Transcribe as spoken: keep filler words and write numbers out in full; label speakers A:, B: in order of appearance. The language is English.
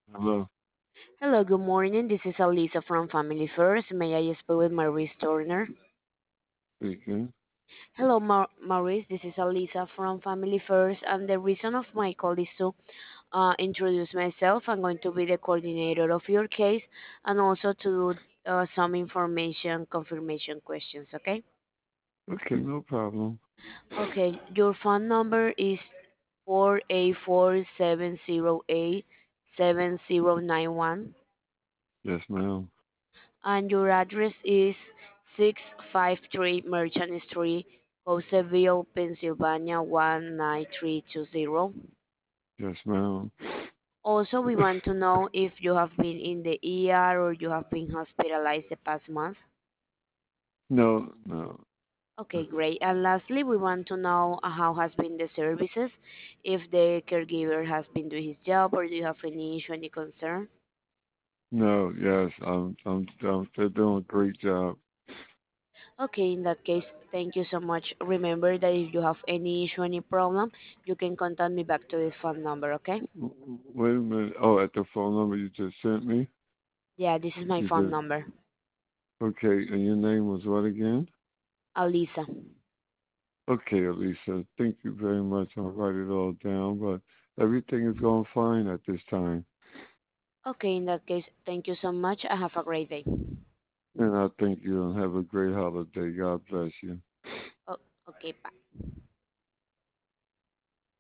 A: Hello.
B: Hello, good morning. This is Alisa from Family First. May I speak with Maurice Turner?
A: Speaking.
B: Hello, Mar- Maurice. This is Alisa from Family First, and the reason of my call is to uh, introduce myself. I'm going to be the coordinator of your case, and also to do uh, some information confirmation questions. Okay.
A: Okay, no problem.
B: Okay. Your phone number is four eight four seven zero eight seven zero nine one.
A: Yes, ma'am.
B: And your address is six five three Merchant Street, Houseville, Pennsylvania one nine three two zero.
A: Yes, ma'am.
B: Also, we want to know if you have been in the E R or you have been hospitalized the past month.
A: No, no.
B: Okay, great. And lastly, we want to know uh, how has been the services, if the caregiver has been doing his job or do you have any issue, any concern.
A: No, yes, I'm, I'm, I'm, they're doing a great job.
B: Okay, in that case, thank you so much. Remember that if you have any issue, any problem, you can contact me back to this phone number, okay?
A: W- Wait a minute. Oh, at the phone number you just sent me?
B: Yeah, this is my
A: You
B: phone
A: just,
B: number.
A: okay, and your name was what again?
B: Alisa.
A: Okay, Elisa, thank you very much. I'll write it all down, but everything is going fine at this time.
B: Okay, in that case, thank you so much and have a great day.
A: And I thank you and have a great holiday. God bless you.
B: Oh, okay, bye.